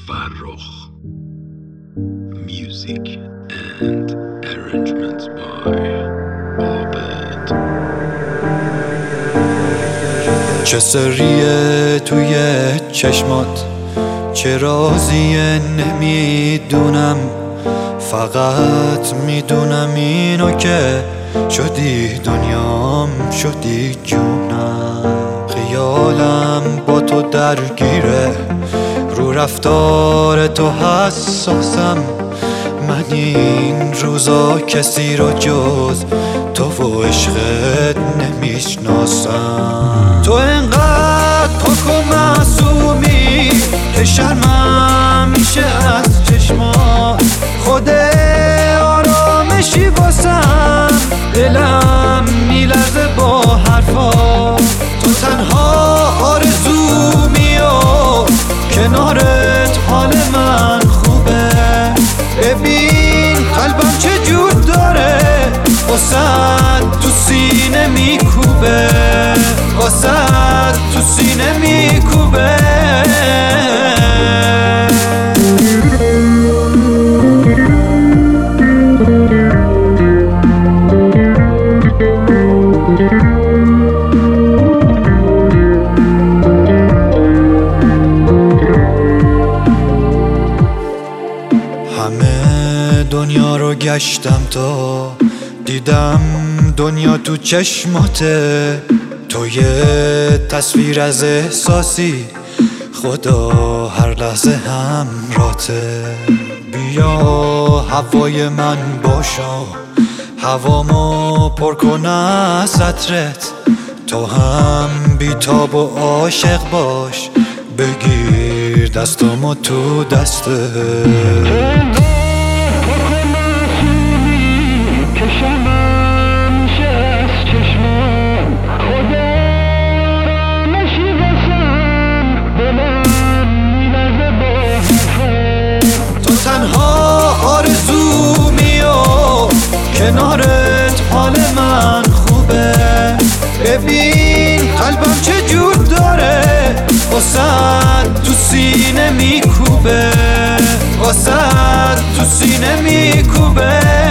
فرخ. Music and arrangements by عابد. چه سریه توی چشمات، چه رازیه نمیدونم، فقط میدونم اینو که شدی دنیام، شدی جونم. خیالم با تو درگیره، رو رفتار تو حساسم. من این روزا کسی رو جز تو و عشقت نمیشناسم. تو انقدر پاک و معصومی که شرمم میشه از چشمات. خود آرامشی واسم، دلم میلرزه با حرفات. تو تنها آرزومی و کنارت حال من خوبه. ببین قلبم چه جور داره، واسد تو سینه میکوبه، واسد تو سینه میکوبه. همه دنیا رو گشتم تا دیدم دنیا تو چشماته. تو یه تصویر از احساسی، خدا هر لحظه همراته. بیا هوای من باشا، هوامو پر کن از عطرت. تو هم بیتاب و عاشق باش، بگیر دستامو تو دستت. تنها آرزومی و کنارت حال من خوبه. ببین قلبم چه جور داره، واسد تو سینه میکوبه، واسد تو سینه میکوبه.